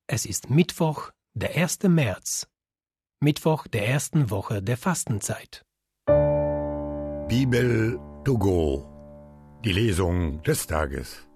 Es ist Mittwoch, der 1. März, Mittwoch der ersten Woche der Fastenzeit. Bibel to go, die Lesung des Tages.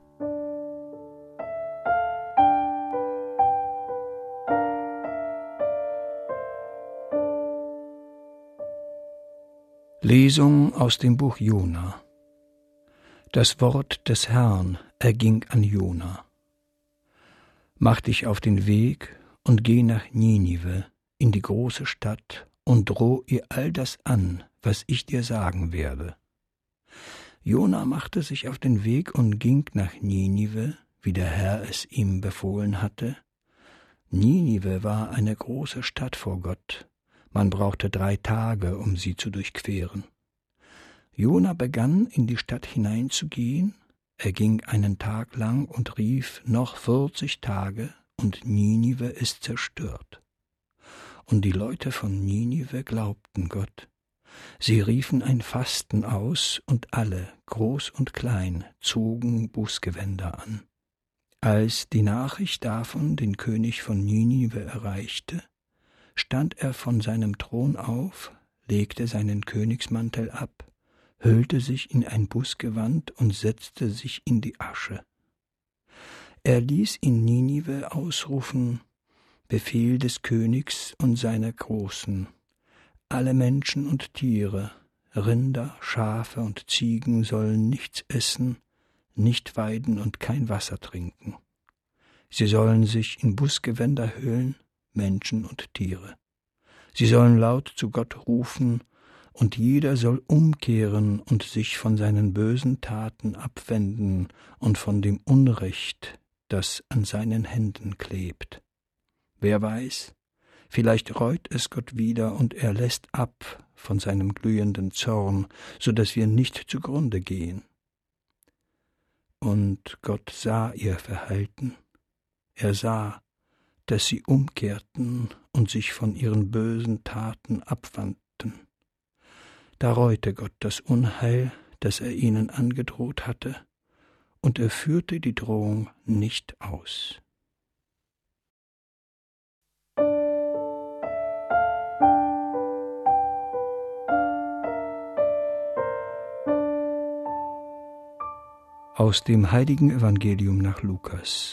Lesung aus dem Buch Jona. Das Wort des Herrn erging an Jona. Mach dich auf den Weg und geh nach Ninive, in die große Stadt, und droh ihr all das an, was ich dir sagen werde. Jona machte sich auf den Weg und ging nach Ninive, wie der Herr es ihm befohlen hatte. Ninive war eine große Stadt vor Gott. Man brauchte 3 Tage, um sie zu durchqueren. Jona begann, in die Stadt hineinzugehen. Er ging einen Tag lang und rief: Noch 40 Tage, und Ninive ist zerstört. Und die Leute von Ninive glaubten Gott. Sie riefen ein Fasten aus, und alle, groß und klein, zogen Bußgewänder an. Als die Nachricht davon den König von Ninive erreichte, stand er von seinem Thron auf, legte seinen Königsmantel ab, hüllte sich in ein Bußgewand und setzte sich in die Asche. Er ließ in Ninive ausrufen: Befehl des Königs und seiner Großen: Alle Menschen und Tiere, Rinder, Schafe und Ziegen sollen nichts essen, nicht weiden und kein Wasser trinken. Sie sollen sich in Bußgewänder hüllen, Menschen und Tiere. Sie sollen laut zu Gott rufen, und jeder soll umkehren und sich von seinen bösen Taten abwenden und von dem Unrecht, das an seinen Händen klebt. Wer weiß, vielleicht reut es Gott wieder und er lässt ab von seinem glühenden Zorn, so dass wir nicht zugrunde gehen. Und Gott sah ihr Verhalten. Er sah, dass sie umkehrten und sich von ihren bösen Taten abwandten. Da reute Gott das Unheil, das er ihnen angedroht hatte, und er führte die Drohung nicht aus. Aus dem Heiligen Evangelium nach Lukas.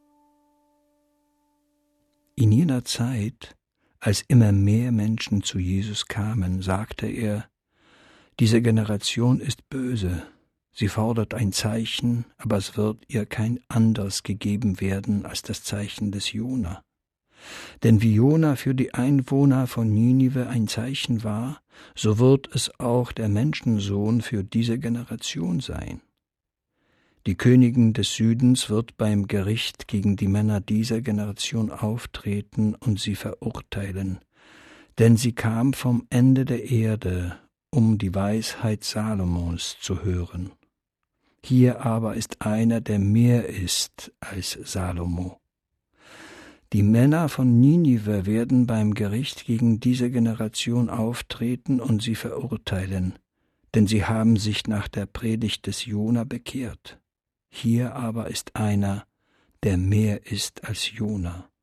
In jener Zeit, als immer mehr Menschen zu Jesus kamen, sagte er: Diese Generation ist böse. Sie fordert ein Zeichen, aber es wird ihr kein anderes gegeben werden als das Zeichen des Jona. Denn wie Jona für die Einwohner von Ninive ein Zeichen war, so wird es auch der Menschensohn für diese Generation sein. Die Königin des Südens wird beim Gericht gegen die Männer dieser Generation auftreten und sie verurteilen, denn sie kam vom Ende der Erde, um die Weisheit Salomons zu hören. Hier aber ist einer, der mehr ist als Salomo. Die Männer von Ninive werden beim Gericht gegen diese Generation auftreten und sie verurteilen, denn sie haben sich nach der Predigt des Jona bekehrt. Hier aber ist einer, der mehr ist als Jona.